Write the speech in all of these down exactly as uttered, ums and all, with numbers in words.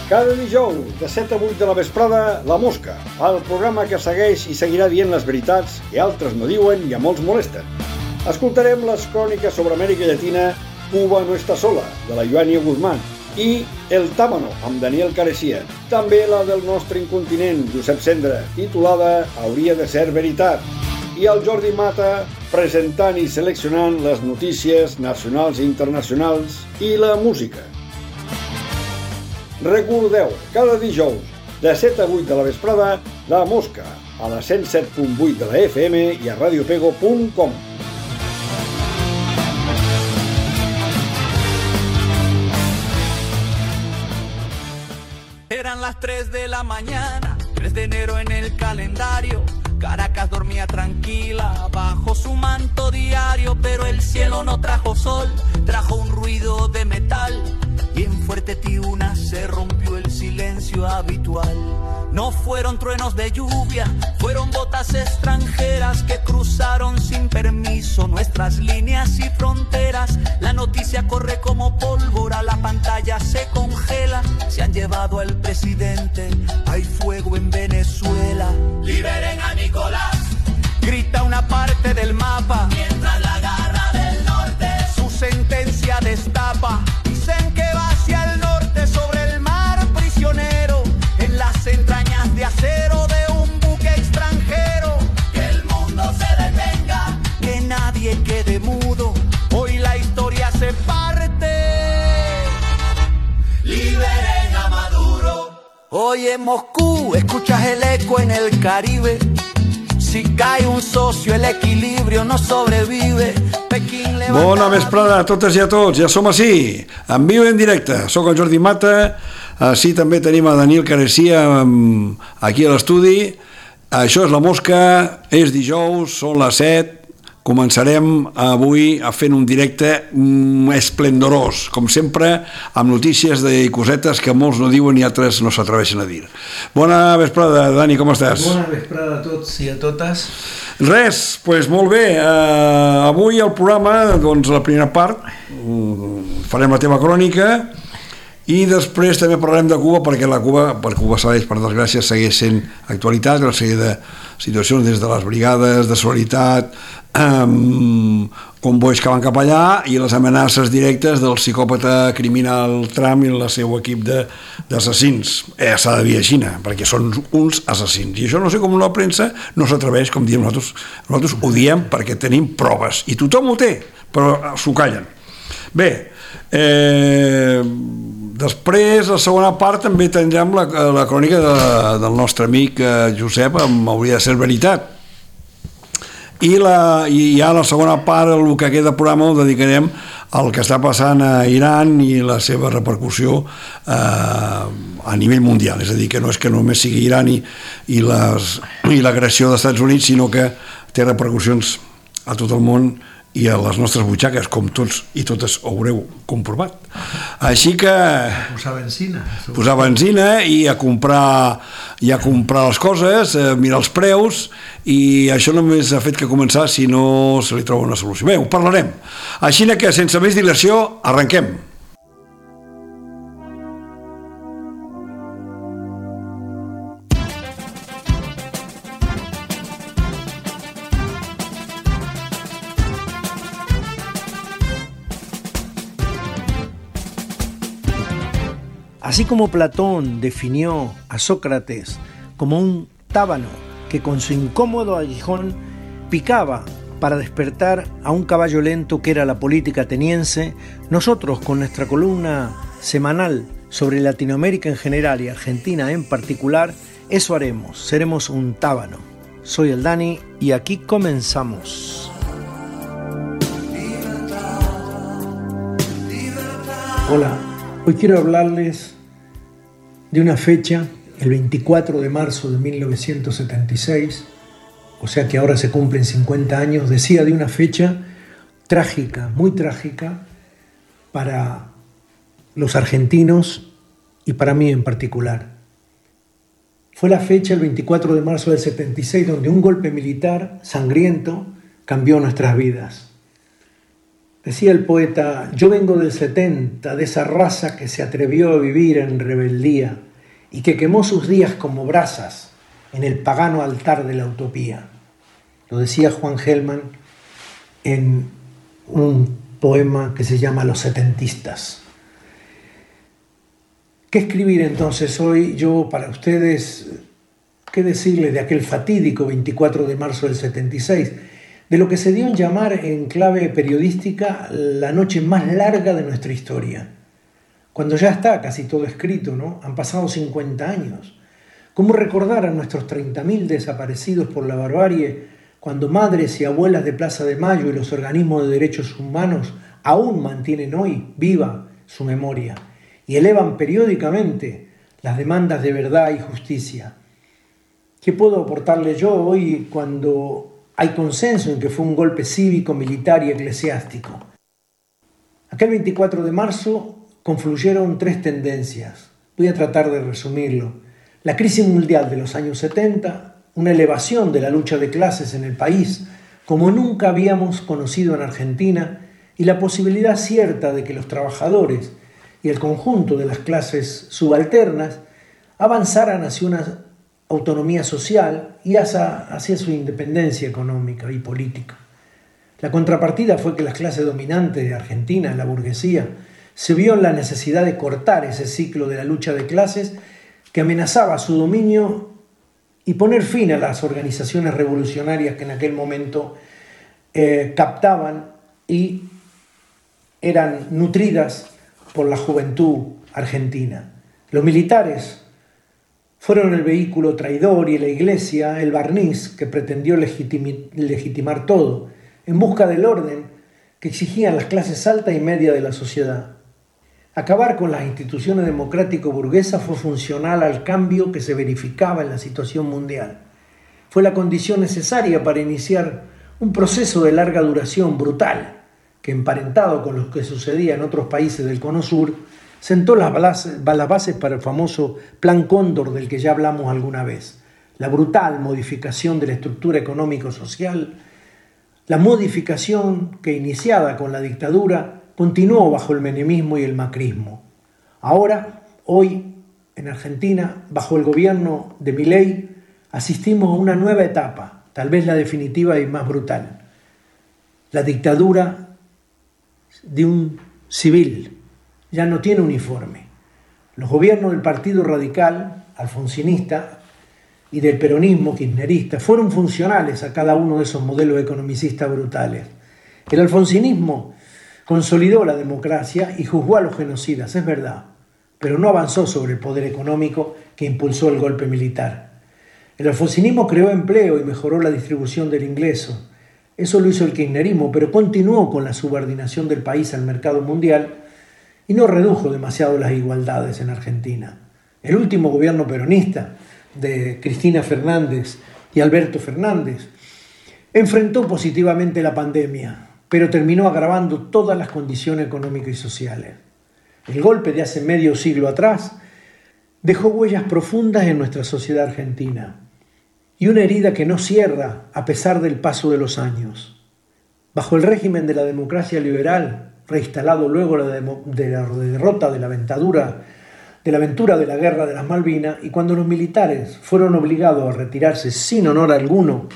Cada dijous, de set a vuit de la vesprada, La Mosca, el programa que segueix i seguirà dient les veritats que altres no diuen i a molts molesten. Escoltarem les cròniques sobre Amèrica Llatina, Cuba no està sola, de la Joania Guzmán, i El Tábano, amb Daniel Caressia. També la del nostre incontinent, Josep Cendra, titulada Hauria de ser veritat. I el Jordi Mata, presentant i seleccionant les notícies nacionals i internacionals i la música. Recordeu, cada dijous, de set a vuit de la vesprada, La Mosca, a la cent set punt vuit de la F M i a radiopego punt com. Eran las tres de la mañana, tres de enero en el calendario. Caracas dormía tranquila bajo su manto diario, pero el cielo no trajo sol, trajo un ruido de metal y en Fuerte Tiuna se rompió el silencio habitual. No fueron truenos de lluvia, fueron botas extranjeras que cruzaron sin permiso nuestras líneas y fronteras. La noticia corre como pólvora, la pantalla se congela. Se han llevado al presidente, hay fuego en Venezuela. Liberen a Nicolás, grita una parte del mapa, mientras la garra del norte su sentencia destapa. Dicen que va hacia el norte sobre el mar prisionero, en las entrañas de acero de un buque extranjero. Que el mundo se detenga, que nadie quede mudo, hoy la historia se parte. Liberen a Maduro. Hoy en Moscú escuchas el eco en el Caribe. Si cae un socio el equilibrio no sobrevive. Pequín levanta... Bona vesprada a totes i a tots, ja som ací, en viu i en directe. Soc el Jordi Mata, ací també tenim a Daniel Caressia aquí a l'estudi. Això és La Mosca, és dijous, són les set. Començarem avui a fer un directe esplendorós, com sempre, amb notícies i cosetes que molts no diuen i altres no s'atreveixen a dir. Bona vesprada, Dani, com estàs? Bona vesprada a tots i a totes. Res, doncs molt bé. Uh, avui al programa, doncs la primera part, farem la teva crònica i després també parlarem de Cuba, perquè la Cuba, per Cuba segueix, per desgràcia, segueix sent actualitat, una sèrie de situacions des de les brigades de solidaritat, um, convois que van cap allà i les amenaces directes del psicòpata criminal Trump i el seu equip d'assassins. Eh, s'ha de dir així, perquè són uns assassins. I això no sé com la premsa no s'atreveix, com diem nosaltres. Nosaltres ho diem perquè tenim proves. I tothom ho té, però s'ho callen. Bé, eh, després, a la segona part, també tindrem la, la crònica de, del nostre amic eh, Josep, amb Hauria de ser veritat. I, la, i ja la segona part, el que queda programa, el dedicarem al que està passant a Iran i la seva repercussió eh, a nivell mundial. És a dir, que no és que només sigui Iran i, i, les, i l'agressió dels Estats Units, sinó que té repercussions a tot el món i a les nostres butxaques, com tots i totes haureu comprovat. Així que... Posar benzina. Posar benzina i a comprar, i a comprar les coses, mirar els preus, i això només ha fet que començar si no se li troba una solució. Bé, ho parlarem. Així que, sense més dilació, arrenquem. Así como Platón definió a Sócrates como un tábano que con su incómodo aguijón picaba para despertar a un caballo lento que era la política ateniense, nosotros con nuestra columna semanal sobre Latinoamérica en general y Argentina en particular, eso haremos, seremos un tábano. Soy el Dani y aquí comenzamos. Hola, hoy quiero hablarles de una fecha, el veinticuatro de marzo de mil novecientos setenta y seis, o sea que ahora se cumplen cincuenta años, decía de una fecha trágica, muy trágica para los argentinos y para mí en particular. Fue la fecha, el veinticuatro de marzo del setenta y seis, donde un golpe militar sangriento cambió nuestras vidas. Decía el poeta: yo vengo del setenta, de esa raza que se atrevió a vivir en rebeldía y que quemó sus días como brasas en el pagano altar de la utopía. Lo decía Juan Gelman en un poema que se llama Los setentistas. ¿Qué escribir entonces hoy yo para ustedes? ¿Qué decirles de aquel fatídico veinticuatro de marzo del setenta y seis? De lo que se dio en llamar en clave periodística la noche más larga de nuestra historia. Cuando ya está casi todo escrito, ¿no? Han pasado cincuenta años. ¿Cómo recordar a nuestros treinta mil desaparecidos por la barbarie cuando madres y abuelas de Plaza de Mayo y los organismos de derechos humanos aún mantienen hoy viva su memoria y elevan periódicamente las demandas de verdad y justicia? ¿Qué puedo aportarle yo hoy cuando hay consenso en que fue un golpe cívico, militar y eclesiástico? Aquel veinticuatro de marzo confluyeron tres tendencias. Voy a tratar de resumirlo. La crisis mundial de los años setenta, una elevación de la lucha de clases en el país como nunca habíamos conocido en Argentina, y la posibilidad cierta de que los trabajadores y el conjunto de las clases subalternas avanzaran hacia una autonomía social y hacia, hacia su independencia económica y política. La contrapartida fue que las clases dominantes de Argentina, la burguesía, se vio en la necesidad de cortar ese ciclo de la lucha de clases que amenazaba su dominio y poner fin a las organizaciones revolucionarias que en aquel momento eh, captaban y eran nutridas por la juventud argentina. Los militares fueron el vehículo traidor y la Iglesia el barniz que pretendió legitimi- legitimar todo en busca del orden que exigían las clases alta y media de la sociedad. Acabar con las instituciones democrático-burguesas fue funcional al cambio que se verificaba en la situación mundial. Fue la condición necesaria para iniciar un proceso de larga duración brutal que, emparentado con lo que sucedía en otros países del Cono Sur, sentó las bases para el famoso Plan Cóndor del que ya hablamos alguna vez. La brutal modificación de la estructura económico-social, la modificación que, iniciada con la dictadura, continuó bajo el menemismo y el macrismo. Ahora, hoy, en Argentina, bajo el gobierno de Milei, asistimos a una nueva etapa, tal vez la definitiva y más brutal. La dictadura de un civil. Ya no tiene uniforme. Los gobiernos del Partido Radical, alfonsinista, y del peronismo kirchnerista fueron funcionales a cada uno de esos modelos economicistas brutales. El alfonsinismo consolidó la democracia y juzgó a los genocidas, es verdad, pero no avanzó sobre el poder económico que impulsó el golpe militar. El alfonsinismo creó empleo y mejoró la distribución del ingreso. Eso lo hizo el kirchnerismo, pero continuó con la subordinación del país al mercado mundial y no redujo demasiado las igualdades en Argentina. El último gobierno peronista de Cristina Fernández y Alberto Fernández enfrentó positivamente la pandemia, pero terminó agravando todas las condiciones económicas y sociales. El golpe de hace medio siglo atrás dejó huellas profundas en nuestra sociedad argentina y una herida que no cierra a pesar del paso de los años. Bajo el régimen de la democracia liberal, reinstalado luego de la derrota de la aventura de la aventura de la guerra de las Malvinas, y cuando los militares fueron obligados a retirarse sin honor alguno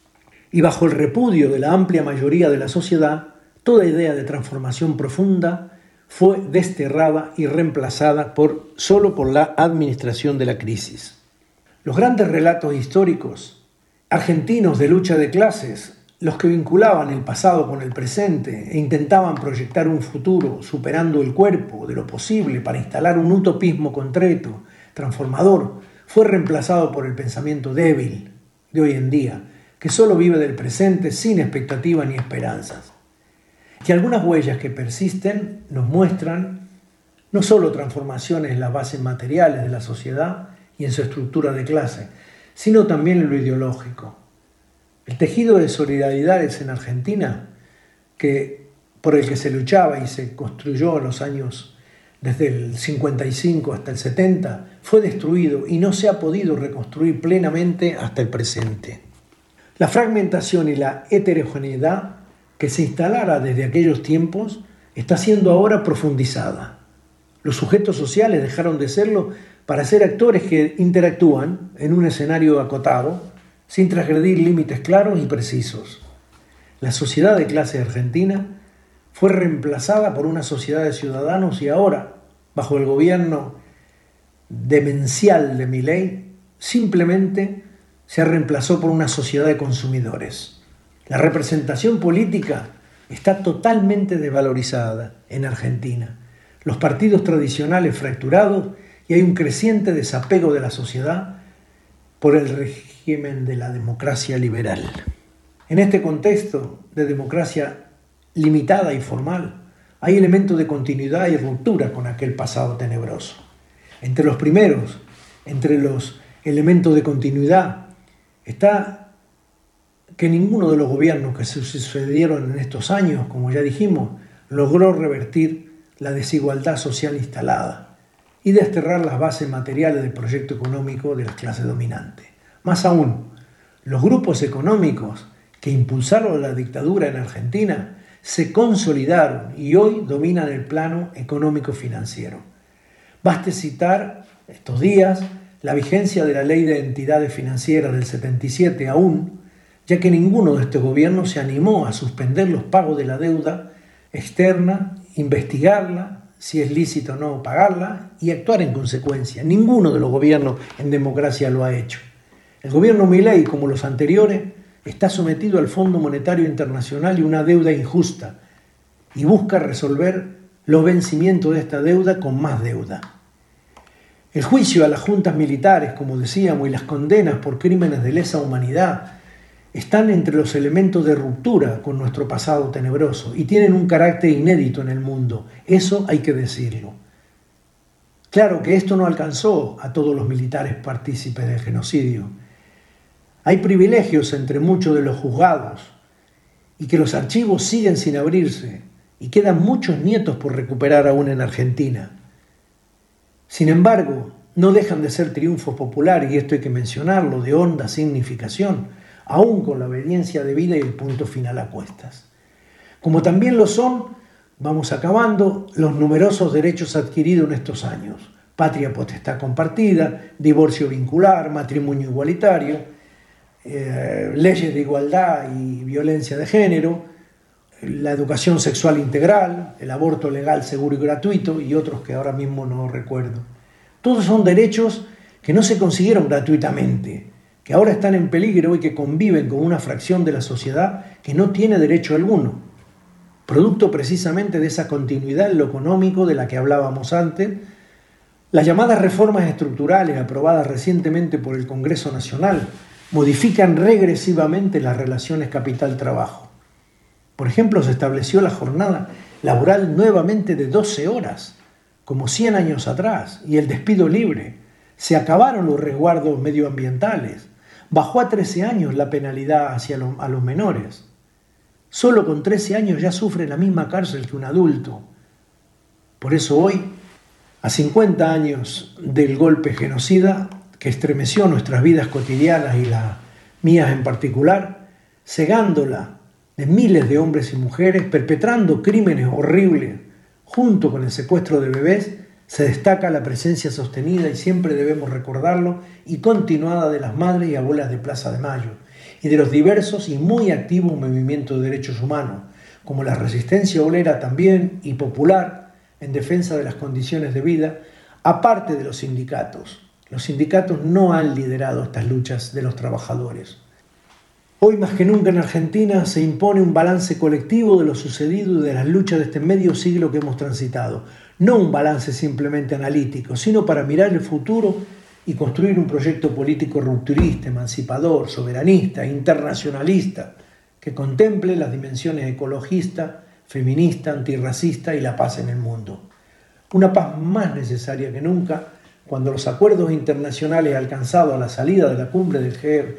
y bajo el repudio de la amplia mayoría de la sociedad, toda idea de transformación profunda fue desterrada y reemplazada por, solo por la administración de la crisis. Los grandes relatos históricos argentinos de lucha de clases, los que vinculaban el pasado con el presente e intentaban proyectar un futuro superando el cuerpo de lo posible para instalar un utopismo concreto, transformador, fue reemplazado por el pensamiento débil de hoy en día, que solo vive del presente sin expectativas ni esperanzas. Y algunas huellas que persisten nos muestran no solo transformaciones en las bases materiales de la sociedad y en su estructura de clase, sino también en lo ideológico. El tejido de solidaridades en Argentina, que, por el que se luchaba y se construyó en los años desde el cincuenta y cinco hasta el setenta, fue destruido y no se ha podido reconstruir plenamente hasta el presente. La fragmentación y la heterogeneidad que se instalara desde aquellos tiempos está siendo ahora profundizada. Los sujetos sociales dejaron de serlo para ser actores que interactúan en un escenario acotado, sin transgredir límites claros y precisos. La sociedad de clase argentina fue reemplazada por una sociedad de ciudadanos y ahora, bajo el gobierno demencial de Milei, simplemente se reemplazó por una sociedad de consumidores. La representación política está totalmente desvalorizada en Argentina. Los partidos tradicionales fracturados y hay un creciente desapego de la sociedad por el régimen de la democracia liberal. En este contexto de democracia limitada y formal, hay elementos de continuidad y ruptura con aquel pasado tenebroso. Entre los primeros, entre los elementos de continuidad, está que ninguno de los gobiernos que se sucedieron en estos años, como ya dijimos, logró revertir la desigualdad social instalada y desterrar las bases materiales del proyecto económico de las clases dominantes. Más aún, los grupos económicos que impulsaron la dictadura en Argentina se consolidaron y hoy dominan el plano económico-financiero. Baste citar estos días la vigencia de la Ley de Entidades Financieras del setenta y siete aún, ya que ninguno de estos gobiernos se animó a suspender los pagos de la deuda externa, investigarla, si es lícito o no pagarla y actuar en consecuencia. Ninguno de los gobiernos en democracia lo ha hecho. El gobierno Milei, como los anteriores, está sometido al Fondo Monetario Internacional y una deuda injusta y busca resolver los vencimientos de esta deuda con más deuda. El juicio a las juntas militares, como decíamos, y las condenas por crímenes de lesa humanidad están entre los elementos de ruptura con nuestro pasado tenebroso y tienen un carácter inédito en el mundo. Eso hay que decirlo. Claro que esto no alcanzó a todos los militares partícipes del genocidio. Hay privilegios entre muchos de los juzgados y que los archivos siguen sin abrirse y quedan muchos nietos por recuperar aún en Argentina. Sin embargo, no dejan de ser triunfos populares, y esto hay que mencionarlo, de honda significación, aún con la obediencia debida y el punto final a cuestas. Como también lo son, vamos acabando, los numerosos derechos adquiridos en estos años: patria potestad compartida, divorcio vincular, matrimonio igualitario, Eh, leyes de igualdad y violencia de género, la educación sexual integral, el aborto legal, seguro y gratuito y otros que ahora mismo no recuerdo. Todos son derechos que no se consiguieron gratuitamente, que ahora están en peligro y que conviven con una fracción de la sociedad que no tiene derecho alguno, producto precisamente de esa continuidad en lo económico de la que hablábamos antes. Las llamadas reformas estructurales aprobadas recientemente por el Congreso Nacional modifican regresivamente las relaciones capital-trabajo. Por ejemplo, se estableció la jornada laboral nuevamente de doce horas, como cien años atrás, y el despido libre. Se acabaron los resguardos medioambientales. Bajó a trece años la penalidad hacia los, a los menores. Solo con trece años ya sufre la misma cárcel que un adulto. Por eso hoy, a cincuenta años del golpe genocida, que estremeció nuestras vidas cotidianas y las mías en particular, cegándola de miles de hombres y mujeres, perpetrando crímenes horribles, junto con el secuestro de bebés, se destaca la presencia sostenida, y siempre debemos recordarlo, y continuada de las madres y abuelas de Plaza de Mayo, y de los diversos y muy activos movimientos de derechos humanos, como la resistencia obrera también y popular en defensa de las condiciones de vida, aparte de los sindicatos. Los sindicatos no han liderado estas luchas de los trabajadores. Hoy más que nunca en Argentina se impone un balance colectivo de lo sucedido y de las luchas de este medio siglo que hemos transitado. No un balance simplemente analítico, sino para mirar el futuro y construir un proyecto político rupturista, emancipador, soberanista, internacionalista, que contemple las dimensiones ecologista, feminista, antirracista y la paz en el mundo. Una paz más necesaria que nunca, cuando los acuerdos internacionales alcanzados a la salida de la cumbre del G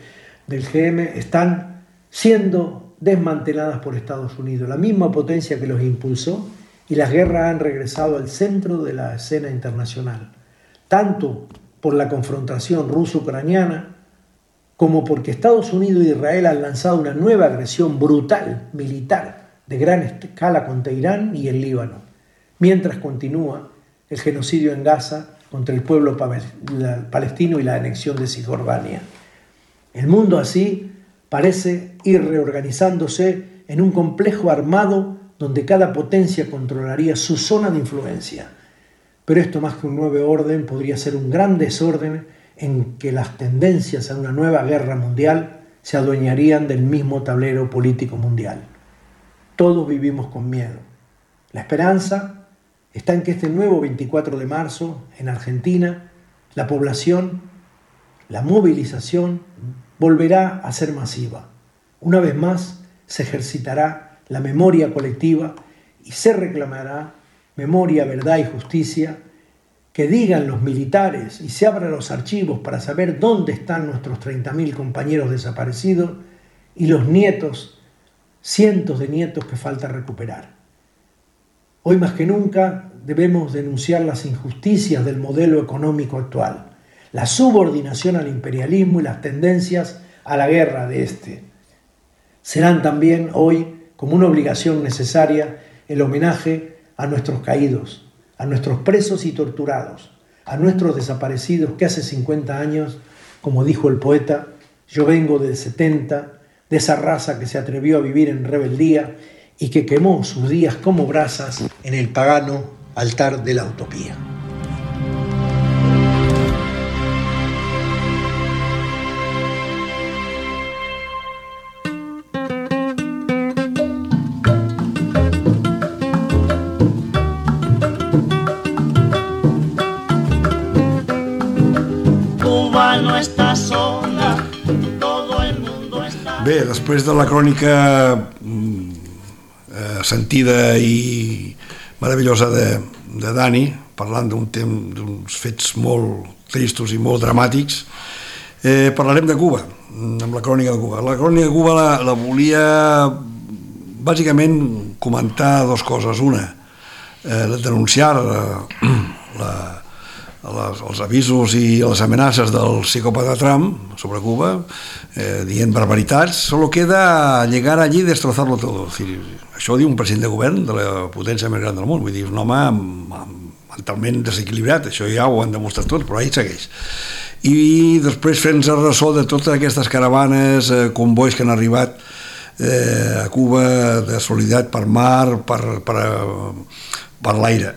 M están siendo desmanteladas por Estados Unidos, la misma potencia que los impulsó, y las guerras han regresado al centro de la escena internacional, tanto por la confrontación ruso-ucraniana como porque Estados Unidos e Israel han lanzado una nueva agresión brutal, militar, de gran escala contra Irán y el Líbano, mientras continúa el genocidio en Gaza contra el pueblo palestino y la anexión de Cisjordania. El mundo así parece ir reorganizándose en un complejo armado donde cada potencia controlaría su zona de influencia. Pero esto, más que un nuevo orden, podría ser un gran desorden en que las tendencias a una nueva guerra mundial se adueñarían del mismo tablero político mundial. Todos vivimos con miedo. La esperanza está en que este nuevo veinticuatro de marzo, en Argentina, la población, la movilización, volverá a ser masiva. Una vez más se ejercitará la memoria colectiva y se reclamará memoria, verdad y justicia, que digan los militares y se abran los archivos para saber dónde están nuestros treinta mil compañeros desaparecidos y los nietos, cientos de nietos que falta recuperar. Hoy más que nunca debemos denunciar las injusticias del modelo económico actual, la subordinación al imperialismo y las tendencias a la guerra de este. Serán también hoy, como una obligación necesaria, el homenaje a nuestros caídos, a nuestros presos y torturados, a nuestros desaparecidos que hace cincuenta años, como dijo el poeta, yo vengo del setenta, de esa raza que se atrevió a vivir en rebeldía y que quemó sus días como brasas en el pagano altar de la utopía. Bé, després de la crònica eh, sentida i meravellosa de, de Dani, parlant d'un temps, d'uns fets molt tristos i molt dramàtics, eh, parlarem de Cuba, amb la crònica de Cuba. La crònica de Cuba la, la volia bàsicament comentar dues coses. Una, eh, denunciar eh, la Les, els avisos i les amenaces del psicòpata Trump sobre Cuba, eh, dient barbaritats. Solo queda llegar allí y destrozarlo todo. Es decir, això ho diu un president de govern de la potència més gran del món. Vull dir, un home mentalment desequilibrat. Això ja ho han demostrat tots, però ahí segueix. I després fent-se ressò de totes aquestes caravanes, eh, convois que han arribat eh, a Cuba de solidaritat per mar, per, per, per l'aire.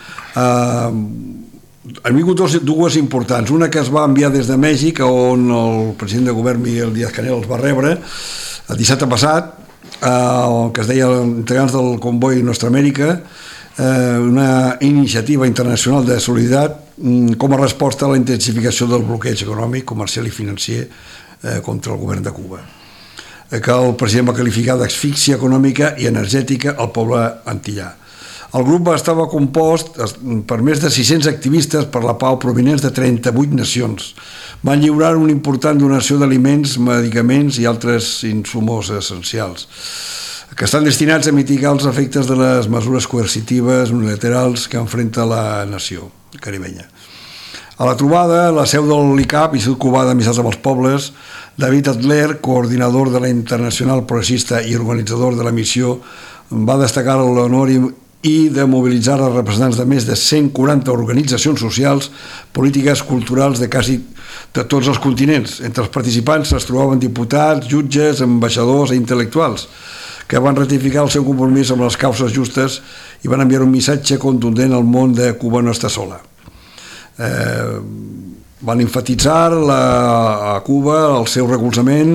Eh, Han vingut dues importants, una que es va enviar des de Mèxic, on el president de govern Miguel Díaz-Canel els va rebre el dissabte passat, eh, que es deia Integrants del Comboi Nostra Amèrica, eh, una iniciativa internacional de solidaritat com a resposta a la intensificació del bloqueig econòmic, comercial i financer eh, contra el govern de Cuba, eh, que el president va qualificar d'asfíxia econòmica i energètica al poble antillà. El grup estava compost per més de sis-cents activistes per la pau provinents de trenta-vuit nacions. Van lliurar una important donació d'aliments, medicaments i altres insumos essencials, que estan destinats a mitigar els efectes de les mesures coercitives unilaterals que enfrenta la nació caribenya. A la trobada, la seu del l'I C A P, Institut Cubà d'Amistats amb els Pobles, David Adler, coordinador de la Internacional Progressista i organitzador de la missió, va destacar l'honor i i de mobilitzar els representants de més de cent quaranta organitzacions socials, polítiques, culturals de quasi de tots els continents. Entre els participants es trobaven diputats, jutges, ambaixadors i intel·lectuals que van ratificar el seu compromís amb les causes justes i van enviar un missatge contundent al món de Cuba no està sola. Eh, van enfatitzar la, a Cuba el seu recolzament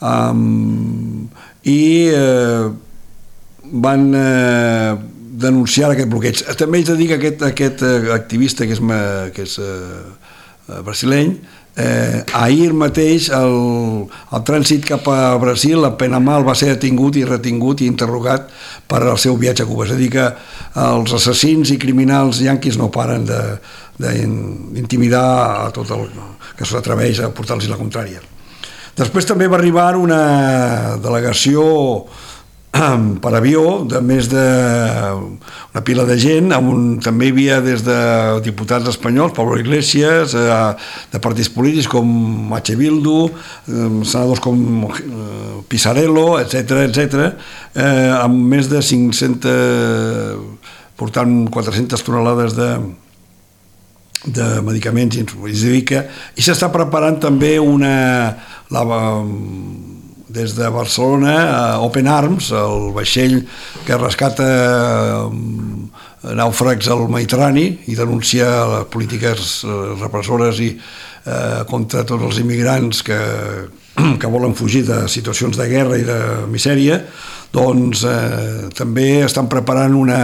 eh, i eh, van eh, denunciar aquest bloqueig. També haig de dir que aquest, aquest activista que és, que és eh, brasileny, eh, ahir mateix el, el trànsit cap a Brasil, a Panamà, el va ser detingut i retingut i interrogat per al seu viatge a Cuba. És a dir, que els assassins i criminals yanquis no paren d'intimidar a tot el que s'atreveix a portar-los la contrària. Després també va arribar una delegació per avió de més de una pila de gent, on també hi havia des de diputats espanyols, Pablo Iglesias, de partits polítics com H. Bildu, senadors com Pisarello, etcètera, etcètera, amb més de cinc-centes, portant quatre-centes tonelades de de medicaments, és a dir que i s'està preparant també una la, des de Barcelona a Open Arms, el vaixell que rescata nàufrags al Mediterrani i denuncia les polítiques repressores i eh, contra tots els immigrants que, que volen fugir de situacions de guerra i de misèria, doncs eh, també estan preparant una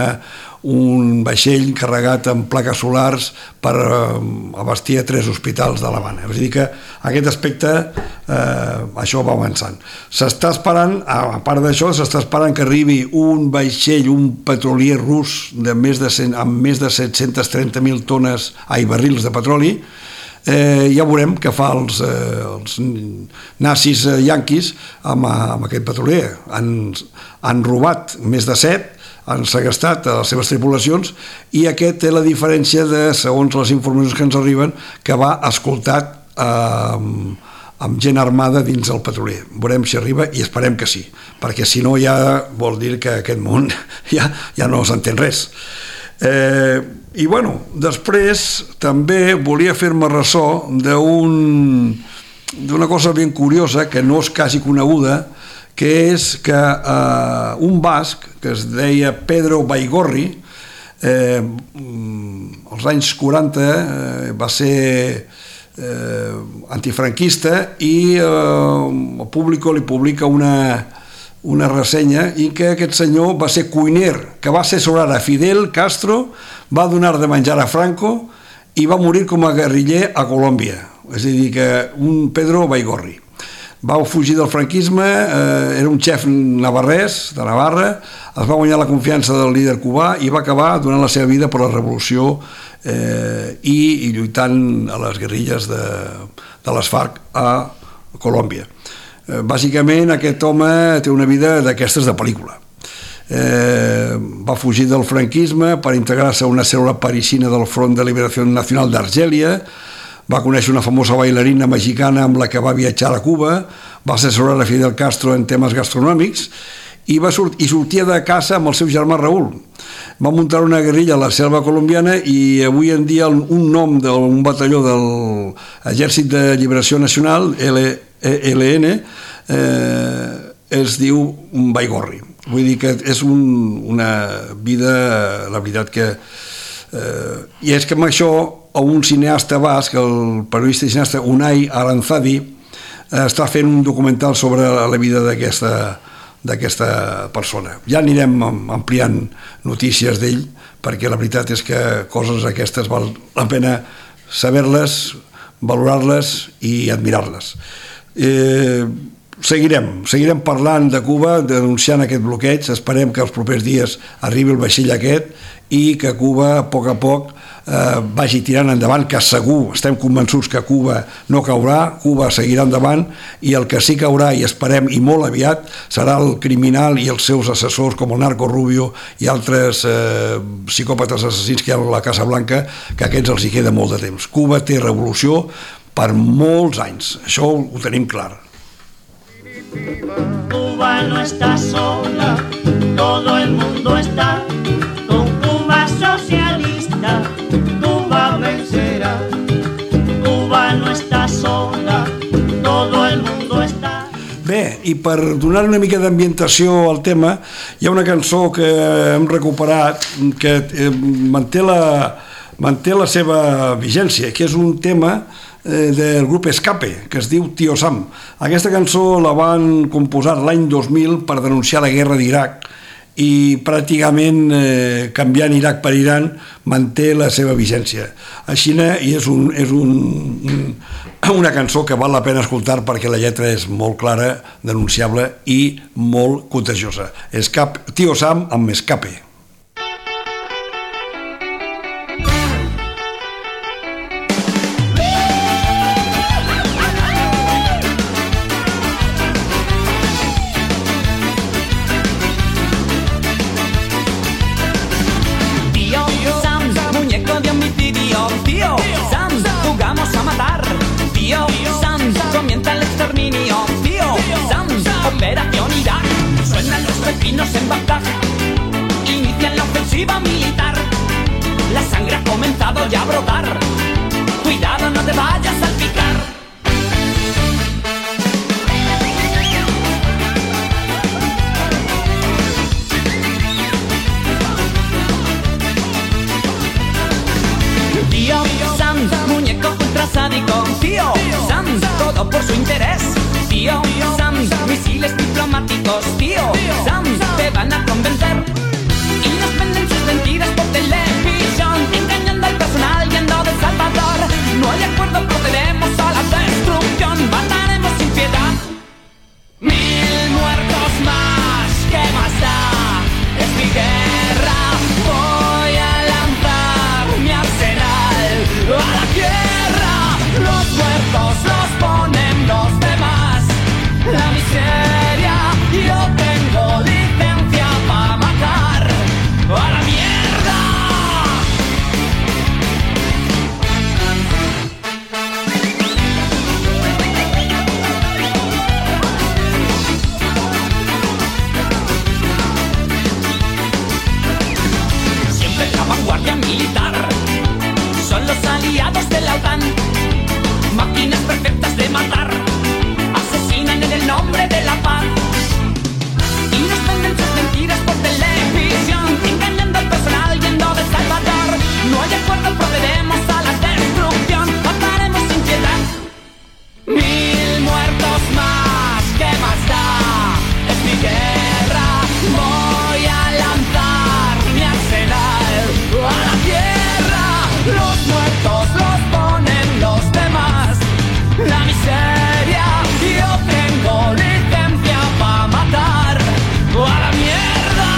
un vaixell carregat amb plaques solars per eh, abastir a tres hospitals de l'Havana. És a dir que aquest aspecte, eh, això va avançant. S'està esperant, a part d'això, s'està esperant que arribi un vaixell, un petrolier rus de més de cent, amb més de set-cents trenta mil tones, ai, barrils de petroli. Eh, ja veurem què fa els, eh, els nazis eh, yanquis amb, amb aquest petrolier. Han, han robat més de set, han segrestat a les seves tripulacions i aquest té la diferència de, segons les informacions que ens arriben, que va escoltat eh, amb, amb gent armada dins el petrolier. Veurem si arriba i esperem que sí, perquè si no ja vol dir que aquest món ja, ja no s'entén res. Eh, I bueno, després també volia fer-me ressò d'un, d'una cosa ben curiosa que no és quasi coneguda, que és que eh, un basc que es deia Pedro Baigorri eh, als anys quaranta eh, va ser eh, antifranquista i eh, el Público li publica una, una ressenya i que aquest senyor va ser cuiner, que va assessorar a Fidel Castro, va donar de menjar a Franco i va morir com a guerriller a Colòmbia. És a dir, que un Pedro Baigorri va fugir del franquisme, eh, era un xef navarrès de Navarra, es va guanyar la confiança del líder cubà i va acabar donant la seva vida per la revolució eh, i, i lluitant a les guerrilles de, de les FARC a Colòmbia. Eh, bàsicament aquest home té una vida d'aquestes de pel·lícula. Eh, va fugir del franquisme per integrar-se a una cèl·lula parisina del Front de Liberació Nacional d'Argèlia, va conèixer una famosa bailarina mexicana amb la que va viatjar a Cuba, va assessorar a Fidel Castro en temes gastronòmics i, va sort i sortia de casa amb el seu germà Raúl. Va muntar una guerrilla a la selva colombiana i avui en dia un nom d'un batalló de l'Exèrcit de Lliberació Nacional, L N, eh, es diu Baigorri. Vull dir que és un, una vida, la veritat que... Eh, I és que amb això un cineasta basc, el periodista i cineasta Unai Aranzadi, està fent un documental sobre la vida d'aquesta d'aquesta persona. Ja anirem ampliant notícies d'ell, perquè la veritat és que coses aquestes val la pena saber-les, valorar-les i admirar-les. Eh, seguirem, seguirem parlant de Cuba, denunciant aquest bloqueig. Esperem que els propers dies arribi el vaixell aquest i que Cuba, a poc a poc, eh, vagi tirant endavant, que segur, estem convençuts que Cuba no caurà, Cuba seguirà endavant, i el que sí caurà, i esperem, i molt aviat, serà el criminal i els seus assessors, com el Narco Rubio i altres eh, psicòpates assassins que hi ha a la Casa Blanca, que a aquests els hi queda molt de temps. Cuba té revolució per molts anys, això ho tenim clar. Cuba no está sola, todo el mundo está con Cuba socialista, Cuba vencerá. Cuba no está sola, todo el mundo está. Bé, i per donar una mica d'ambientació al tema, hi ha una cançó que hem recuperat que manté la, manté la seva vigència, que és un tema del grup Escape, que es diu Tío Sam. Aquesta cançó la van composar l'any dos mil per denunciar la guerra d'Iraq i pràcticament eh, canviant Iraq per Iran manté la seva vigència. Així i és, un, és un, un, una cançó que val la pena escoltar perquè la lletra és molt clara, denunciable i molt contagiosa. Escape, Tío Sam amb Escape. sabotaje, inician la ofensiva militar. La sangre ha comenzado ya a brotar, cuidado no te vayas a salpicar. Tío Sam, muñeco ultra sádico. Tío Sam, todo por su interés. Tío Sam, misiles diplomáticos. Tío Sam, te van a convencer y nos venden sus mentiras por televisión, engañando al personal yendo de Salvador. No hay acuerdo, procedemos a la destrucción, mataremos sin piedad. Mil muertos más, ¿qué más da? Es mi guerra, voy a lanzar mi arsenal a la tierra. Los muertos los ponen los demás. La miseria, yo tengo licencia para matar a la mierda. Siempre la vanguardia militar son los aliados de la OTAN, máquinas perfectas de matar, asesinan en el nombre de la paz y nos venden sus mentiras por televisión, engañando al personal yendo de Salvador. No hay acuerdo, procedemos a la destrucción, mataremos sin piedad. Mil muertos más, ¿qué más da? Es mi guerra, voy a lanzar mi arsenal a la tierra. Los muertos los ponen los demás. La miseria, yo tengo licencia para matar a la mierda.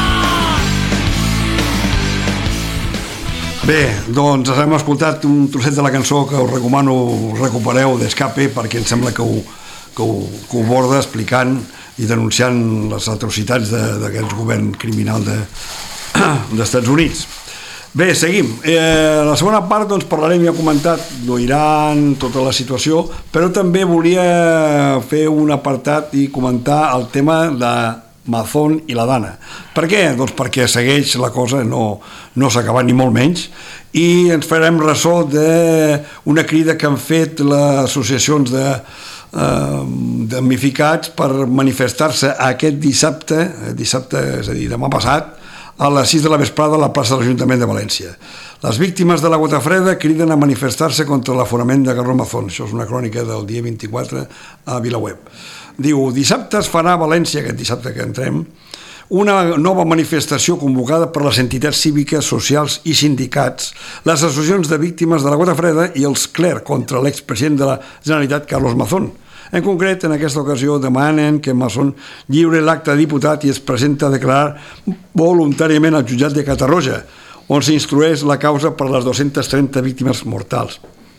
Bé, doncs hem escoltat un trosset de la cançó que us recomano recupereu d'Escape, perquè em sembla que ho, que ho, que ho borda explicant i denunciant les atrocitats d'aquest govern criminal de, d'Estats Units. Bé, seguim. Eh, la segona part doncs, parlarem, ja he comentat, d'Iran, tota la situació, però també volia fer un apartat i comentar el tema de Mazón i la Dana. Per què? Doncs perquè segueix la cosa, no, no s'ha acabat ni molt menys, i ens farem ressò d'una crida que han fet les associacions de eh, damnificats per manifestar-se aquest dissabte, dissabte, és a dir, demà passat, a les sis de la vesprada a la plaça de l'Ajuntament de València. Les víctimes de la gota freda criden a manifestar-se contra l'aforament de Carlos Mazón. Això és una crònica del dia vint-i-quatre a VilaWeb. Diu, dissabte es farà a València, aquest dissabte que entrem, una nova manifestació convocada per les entitats cíviques, socials i sindicats, les associacions de víctimes de la gota freda i els clercs contra l'expresident de la Generalitat, Carlos Mazón. En concret, en aquesta ocasió demanen que Mazón lliure l'acte de diputat i es presenta a declarar voluntàriament al jutjat de Catarroja, on s'instrueix la causa per les dues-centes trenta víctimes mortals.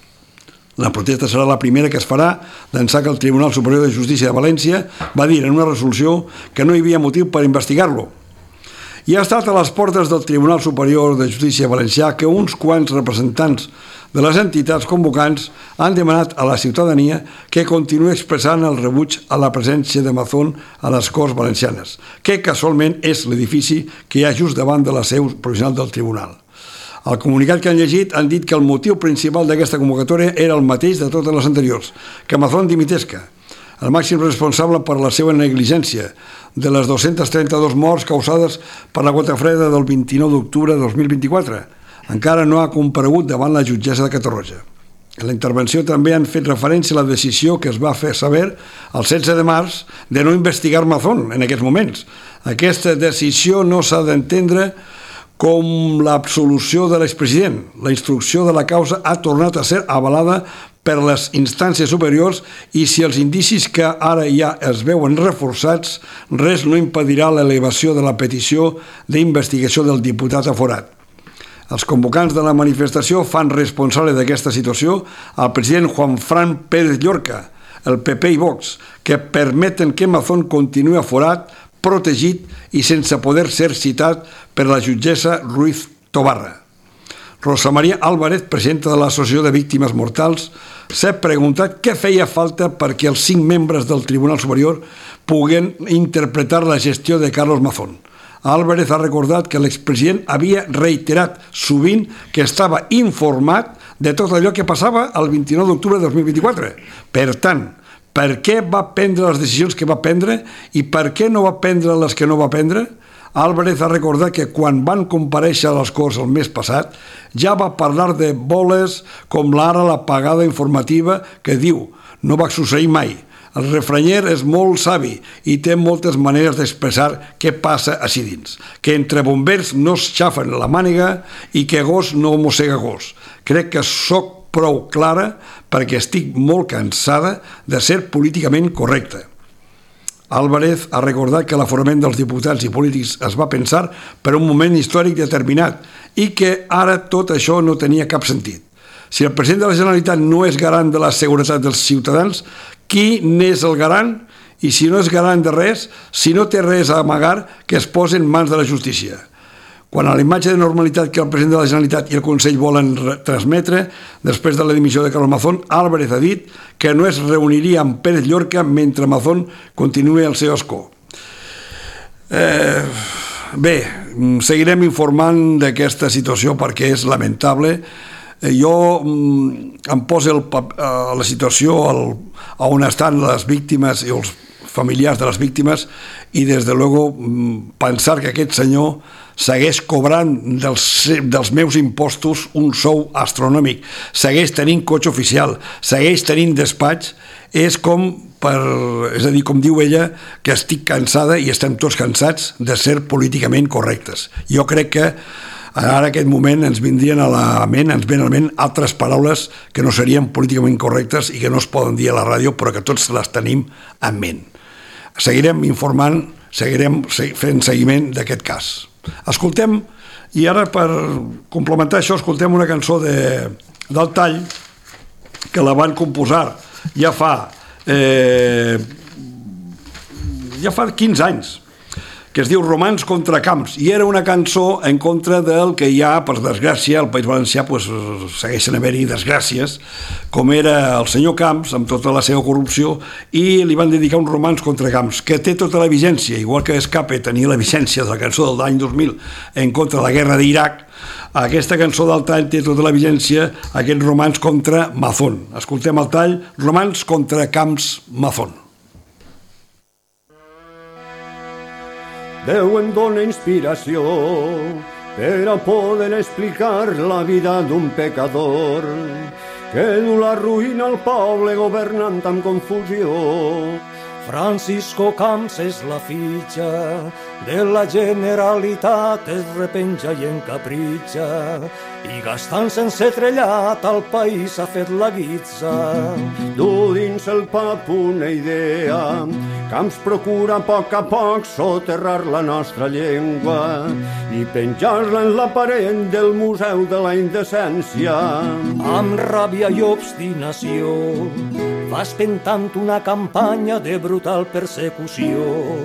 La protesta serà la primera que es farà d'ençà que el Tribunal Superior de Justícia de València va dir en una resolució que no hi havia motiu per investigar-lo. I ha estat a les portes del Tribunal Superior de Justícia Valencià que uns quants representants de les entitats convocants han demanat a la ciutadania que continuï expressant el rebuig a la presència de Mazón a les Corts Valencianes, que casualment és l'edifici que hi ha just davant de la seu provisional del Tribunal. Al comunicat que han llegit han dit que el motiu principal d'aquesta convocatòria era el mateix de totes les anteriors, que Mazón dimitesca, el màxim responsable per la seva negligència de les dues-centes trenta-dues morts causades per la gota freda del vint-i-nou d'octubre de dos mil vint-i-quatre. Encara no ha comparegut davant la jutgessa de Catarroja. En la intervenció també han fet referència a la decisió que es va fer saber el setze de març de no investigar Mazón en aquests moments. Aquesta decisió no s'ha d'entendre com l'absolució de l'expresident. La instrucció de la causa ha tornat a ser avalada per les instàncies superiors i si els indicis que ara ja es veuen reforçats, res no impedirà l'elevació de la petició d'investigació del diputat aforat. Els convocants de la manifestació fan responsable d'aquesta situació al president Juanfran Pérez Llorca, el P P i Vox, que permeten que Mazón continuï aforat, protegit i sense poder ser citat per la jutgessa Ruiz Tobarra. Rosa Maria Álvarez, presidenta de l'Associació de Víctimes Mortals, s'ha preguntat què feia falta perquè els cinc membres del Tribunal Superior puguen interpretar la gestió de Carlos Mazón. Álvarez ha recordat que l'expresident havia reiterat sovint que estava informat de tot allò que passava el vint-i-nou d'octubre de dos mil vint-i-quatre. Per tant, per què va prendre les decisions que va prendre i per què no va prendre les que no va prendre? Álvarez ha recordat que quan van comparèixer a les Corts el mes passat ja va parlar de boles com l'ara l'apagada informativa que diu no va succeir mai. El refranyer és molt savi i té moltes maneres d'expressar què passa així dins. Que entre bombers no es xafen la màniga i que gos no mossega gos. Crec que sóc prou clara perquè estic molt cansada de ser políticament correcta. Álvarez ha recordat que l'aforament dels diputats i polítics es va pensar per un moment històric determinat i que ara tot això no tenia cap sentit. Si el president de la Generalitat no és garant de la seguretat dels ciutadans, qui n'és el garant? I si no és garant de res, si no té res a amagar, que es posi en mans de la justícia. Quan a la imatge de normalitat que el president de la Generalitat i el Consell volen transmetre, després de la dimissió de Carlos Mazón, Álvarez ha dit que no es reuniria amb Pérez Llorca mentre Mazón continuï el seu escó. Eh, bé, seguirem informant d'aquesta situació perquè és lamentable. Jo em poso el, a la situació el, on estan les víctimes i els familiars de les víctimes i des de luego pensar que aquest senyor segueix cobrant dels, dels meus impostos un sou astronòmic, segueix tenint cotxe oficial, segueix tenint despatx, és com per, és a dir, com diu ella, que estic cansada i estem tots cansats de ser políticament correctes. Jo crec que ara en aquest moment ens vindrien a la ment, ens venen a la ment altres paraules que no serien políticament correctes i que no es poden dir a la ràdio, però que tots les tenim en ment. Seguirem informant, seguirem fent seguiment d'aquest cas. Escoltem, i ara per complementar això, escoltem una cançó de, del Tall, que la van composar ja fa eh, ja fa quinze anys, que es diu Romans contra Camps, i era una cançó en contra del que hi ha, per desgràcia, al País Valencià pues, segueixen haver-hi desgràcies, com era el senyor Camps, amb tota la seva corrupció, i li van dedicar un Romans contra Camps, que té tota la vigència, igual que Escape tenia la vigència de la cançó del l'any dos mil en contra de la guerra d'Iraq. Aquesta cançó del Tall té tota la vigència, aquest Romans contra Mazón. Escoltem el Tall, Romans contra Camps Mazón. Déu em dóna inspiració per a poder explicar la vida d'un pecador que du la ruïna al poble governant amb confusió. Francisco Camps és la fitxa de la Generalitat, es repenja i encapritxa i gastant sense trellat al país ha fet la guitza. Du dins el pap una idea, Camps procura a poc a poc soterrar la nostra llengua i penjar-la en la paret del Museu de la Indecència. Amb ràbia i obstinació va espentant una campanya de brutal persecució,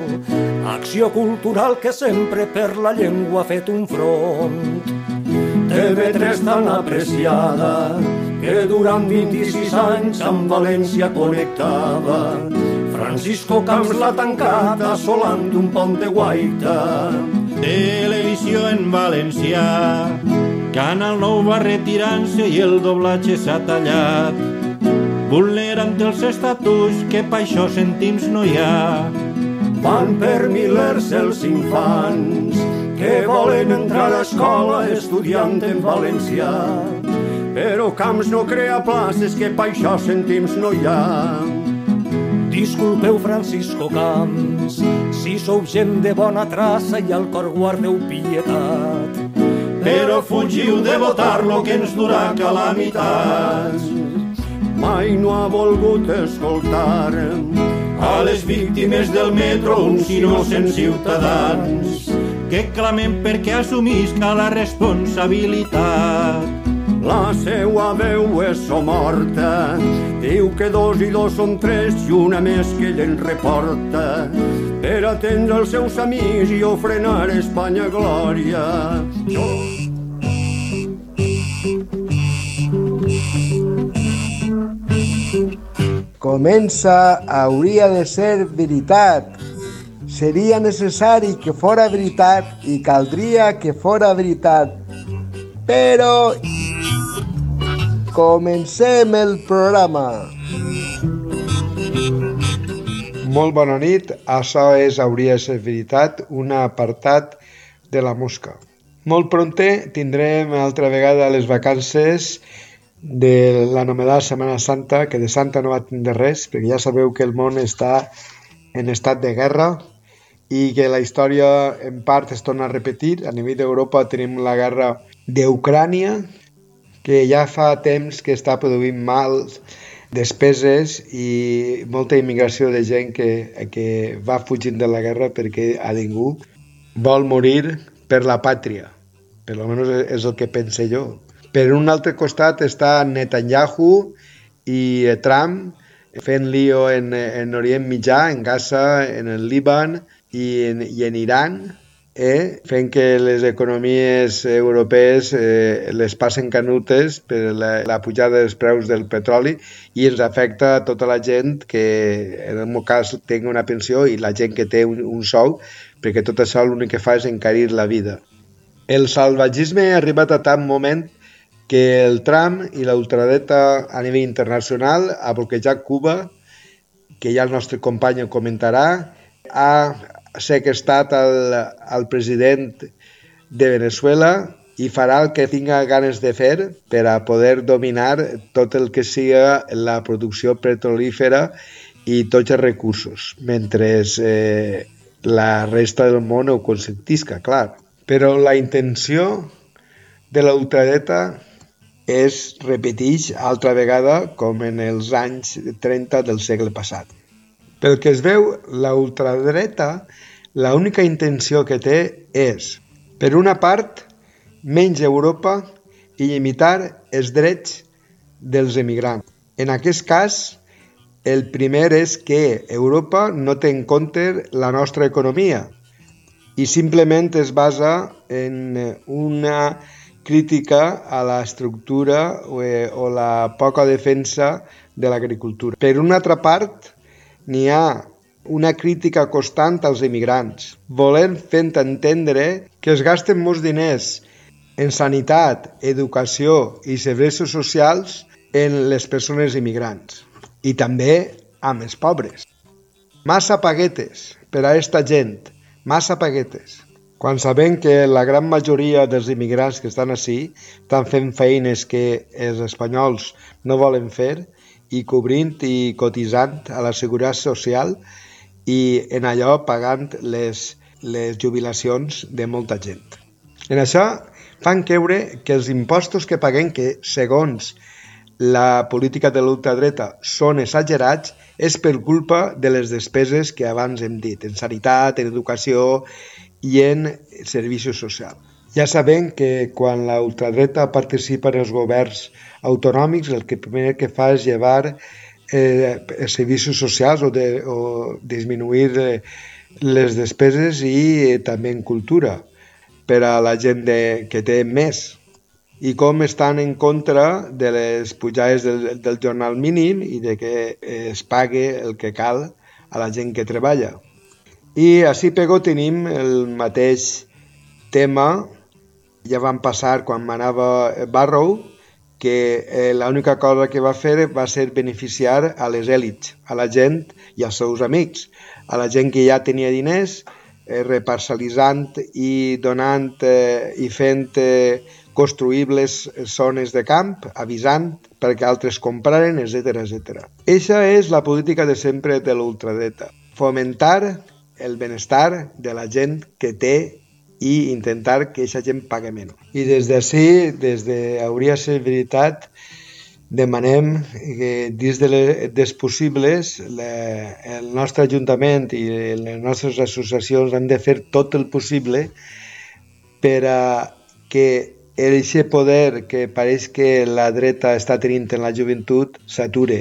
acció cultural que sempre per la llengua ha fet un front. T V tres tan apreciada que durant vint-i-sis anys amb València connectava. Francisco Camps l'ha tancat assolant un pont de guaita. Televisió en valencià, Canal nou va retirant-se i el doblatge s'ha tallat, vulnerant els estatuts que pa això cèntims no hi ha. Van per milers els infants que volen entrar a escola estudiant en valencià, però Camps no crea places que pa això cèntims no hi ha. Disculpeu, Francisco Camps, si sou gent de bona traça i al cor guardeu pietat, però fugiu de votar lo que ens durà calamitats. Mai no ha volgut escoltar a les víctimes del metro uns innocents ciutadans que clamen perquè assumisca la responsabilitat. La seua veu és somorta, diu que dos i dos són tres i una més que ell en reporta per atendre els seus amics i ofrenar Espanya glòria. Comença, hauria de ser veritat. seria necessari que fora veritat i caldria que fora veritat. Però comencem el programa. Molt bona nit, això és Hauria de ser veritat, un apartat de la mosca. Molt prompte tindrem altra vegada les vacances de l'anomenada Setmana Santa, que de Santa no va tindre res, perquè ja sabeu que el món està en estat de guerra i que la història en part es torna a repetir. A nivell d'Europa tenim la guerra d'Ucrània, que ja fa temps que està produint mals, despeses i molta immigració de gent que, que va fugint de la guerra perquè a ningú vol morir per la pàtria. Per almenys és el que pense jo. Per un altre costat està Netanyahu i Trump fent lío en, en Orient Mitjà, en Gaza, en el Líban i en, i en Iran, eh? fent que les economies europees eh, les passen canutes per la, la pujada dels preus del petroli i ens afecta a tota la gent que en el meu cas tingui una pensió i la gent que té un, un sou, perquè tot això l'únic que fa és encarir la vida. El salvatgisme ha arribat a tant moment que el Trump i la ultradreta a nivell internacional ha bloquejat Cuba, que ja el nostre company ho comentarà, ha sequestrat el, el president de Venezuela i farà el que tinga ganes de fer per a poder dominar tot el que siga la producció petrolífera i tots els recursos, mentre eh, la resta del món ho consentisca, clar. Però la intenció de la ultradreta es repeteix altra vegada com en els anys trenta del segle passat. Pel que es veu, la ultradreta, l'única intenció que té és, per una part, menys Europa i limitar els drets dels emigrants. En aquest cas, el primer és que Europa no té en compte la nostra economia i simplement es basa en una crítica a l'estructura o la poca defensa de l'agricultura. Per una altra part, n'hi ha una crítica constant als emigrants, volent fent entendre que es gasten molts diners en sanitat, educació i serveis socials en les persones immigrants i també amb els pobres. Massa paguetes per a aquesta gent, massa paguetes. Quan sabem que la gran majoria dels immigrants que estan ací estan fent feines que els espanyols no volen fer i cobrint i cotitzant a la seguretat social i en allò pagant les, les jubilacions de molta gent. En això fan creure que els impostos que paguem, que segons la política de l'ultradreta són exagerats, és per culpa de les despeses que abans hem dit, en sanitat, en educació i en servicis socials. Ja sabem que quan la ultradreta participa en els governs autonòmics, el que primer que fa és llevar eh, servicis socials o, de, o disminuir eh, les despeses i eh, també en cultura per a la gent de, que té més. I com estan en contra de les pujades del, del jornal mínim i de que es pague el que cal a la gent que treballa. I així pegó tenim el mateix tema, ja van passar quan manava Barrow, que eh, l'única cosa que va fer va ser beneficiar a les èlits, a la gent i als seus amics, a la gent que ja tenia diners, eh, reparcel·litzant i donant eh, i fent eh, construïbles zones de camp, avisant perquè altres compraren, etcètera etcètera. Eixa és la política de sempre de l'ultradreta, fomentar el benestar de la gent que té i intentar que aquesta gent pague menys. I des d'ací, des de Hauria de ser veritat, demanem que dins de les, dels possibles la, el nostre Ajuntament i les nostres associacions han de fer tot el possible per a que aquest poder que pareix que la dreta està tenint en la joventut s'ature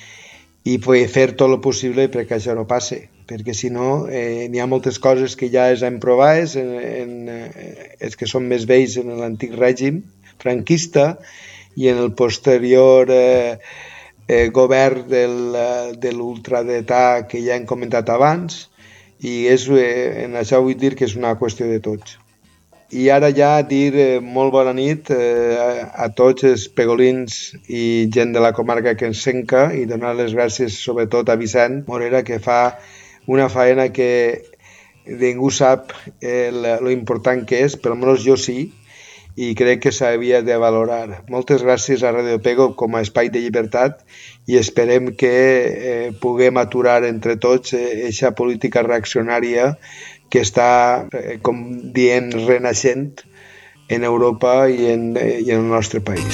i fer tot el possible perquè això no passi. Perquè si no eh, n'hi ha moltes coses que ja es han provat, en, en, eh, els que són més vells en l'antic règim franquista i en el posterior eh, eh, govern del, de l'ultradretà que ja hem comentat abans, i és, eh, en això vull dir que és una qüestió de tots. I ara ja dir eh, molt bona nit eh, a, a tots els pegolins i gent de la comarca que ens senca i donar les gràcies sobretot a Vicent Morera, que fa una faena que ningú sap eh, lo important que és, però almenys jo sí, i crec que s'havia de valorar. Moltes gràcies a Radio Pego com a espai de llibertat i esperem que eh, puguem aturar entre tots aquesta eh, política reaccionària que està, eh, com dient, renaixent en Europa i en, eh, i en el nostre país.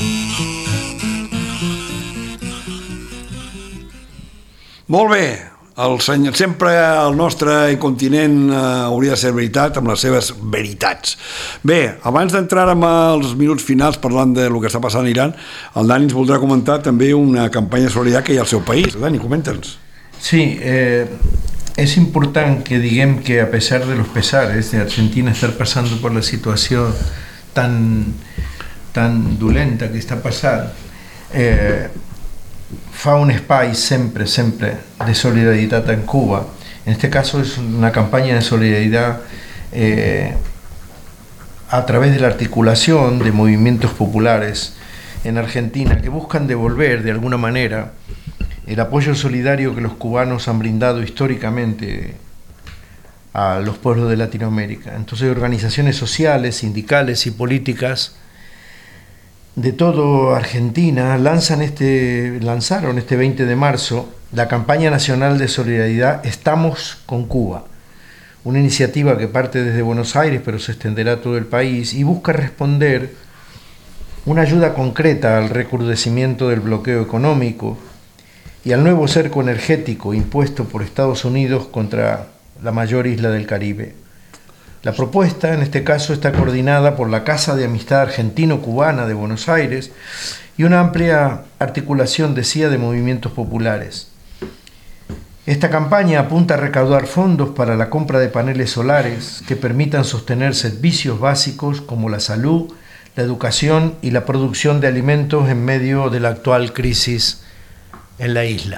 Molt bé. El senyor, sempre el nostre continent eh, hauria de ser veritat amb les seves veritats. Bé, abans d'entrar en els minuts finals parlant de lo que està passant a Iran, el Dani ens voldrà comentar també una campanya de solidaritat que hi ha al seu país. Dani, comenta'ns. Sí, eh, es importante que digamos que a pesar de los pesares de Argentina estar pasando por la situación tan, tan dolenta que está pasando, eh, fa un espai sempre, sempre de solidaritat en Cuba. En este caso es una campaña de solidaridad eh, a través de la articulación de movimientos populares en Argentina que buscan devolver de alguna manera el apoyo solidario que los cubanos han brindado históricamente a los pueblos de Latinoamérica. Entonces, organizaciones sociales, sindicales y políticas de toda Argentina lanzan este, lanzaron este veinte de marzo la campaña nacional de solidaridad Estamos con Cuba, una iniciativa que parte desde Buenos Aires pero se extenderá a todo el país y busca responder una ayuda concreta al recrudecimiento del bloqueo económico y al nuevo cerco energético impuesto por Estados Unidos contra la mayor isla del Caribe. La propuesta, en este caso, está coordinada por la Casa de Amistad Argentino-Cubana de Buenos Aires y una amplia articulación, decía, de movimientos populares. Esta campaña apunta a recaudar fondos para la compra de paneles solares que permitan sostener servicios básicos como la salud, la educación y la producción de alimentos en medio de la actual crisis en la isla.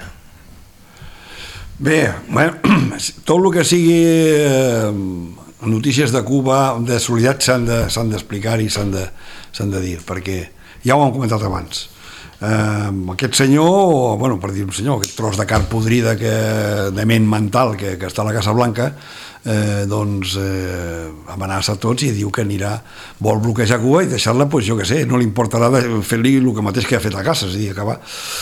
Bé, bueno, tot el que sigui eh, notícies de Cuba, de solidaritat, s'han de, s'han d'explicar i s'han de, s'han de dir, perquè ja ho hem comentat abans. Eh, aquest senyor, bueno, per dir un senyor, aquest tros de carn podrida que, de ment mental que, que està a la Casa Blanca, eh, doncs eh, amenaça a tots i diu que anirà, vol bloquejar Cuba i deixar-la, doncs jo què sé, no li importarà fer-li el que mateix que ha fet a casa, és a dir, acabar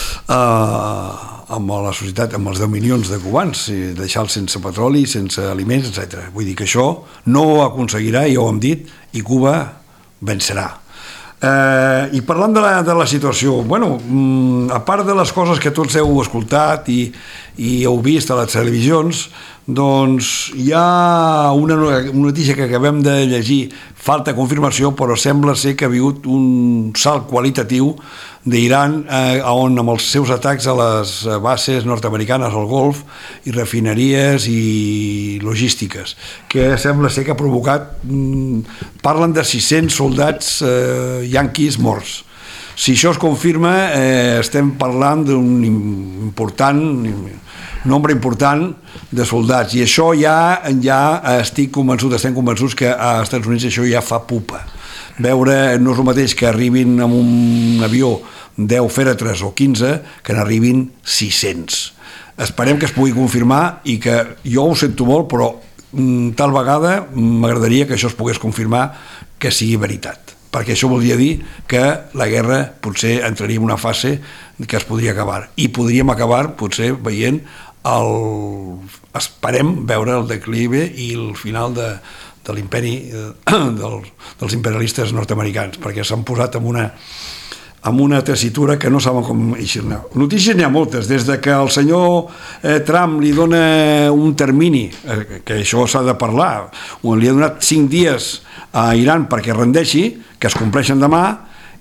eh, amb la societat, amb els deu milions de cubans, i deixar-los sense petroli, sense aliments, etcètera. Vull dir que això no ho aconseguirà, ja ho hem dit, i Cuba vencerà. Eh, I parlant de la, de la situació, bueno, a part de les coses que tots heu escoltat i, i heu vist a les televisions, doncs hi ha una, una notícia que acabem de llegir, falta confirmació, però sembla ser que ha hagut un salt qualitatiu d'Iran, eh, on amb els seus atacs a les bases nord-americanes al Golf i refineries i logístiques, que sembla ser que ha provocat, mm, parlen de sis-cents soldats eh, yanquis morts. Si això es confirma, eh, estem parlant d'un important nombre important de soldats, i això ja, ja estic convençut, estem convençuts que als Estats Units això ja fa pupa. Veure, no és el mateix que arribin amb un avió deu fèretres o quinze que n'arribin sis-cents. Esperem que es pugui confirmar i que jo ho sento molt, però tal vegada m'agradaria que això es pogués confirmar que sigui veritat, perquè això voldria dir que la guerra potser entraria en una fase que es podria acabar, i podríem acabar potser veient el... esperem veure el declive i el final de, de l'imperi eh, del, dels imperialistes nord-americans, perquè s'han posat en una amb una tessitura que no saben com eixir-ne. Notícies n'hi ha moltes, des de que el senyor eh, Trump li dona un termini, eh, que això s'ha de parlar, on li ha donat cinc dies a Iran perquè rendeixi, que es compleixen demà,